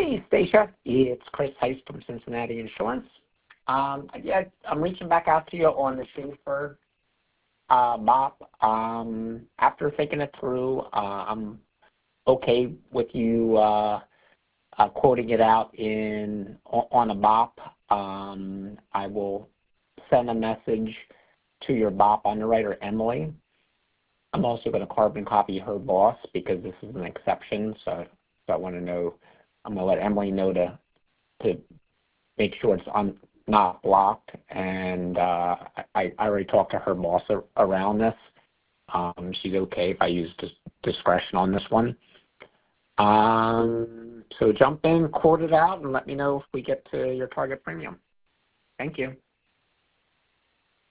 Hey, Stacia. It's Chris Heiss from Cincinnati Insurance. Yeah, I'm reaching back out to you on the Schaefer MOP. After thinking it through, I'm okay with you quoting it out on a MOP. I will send a message to your MOP underwriter, Emily. I'm also going to carbon copy her boss because this is an exception, so I want to know. I'm going to let Emily know to make sure it's not blocked, and I already talked to her boss around this. She's okay if I use discretion on this one. So jump in, quote it out, and let me know if we get to your target premium. Thank you.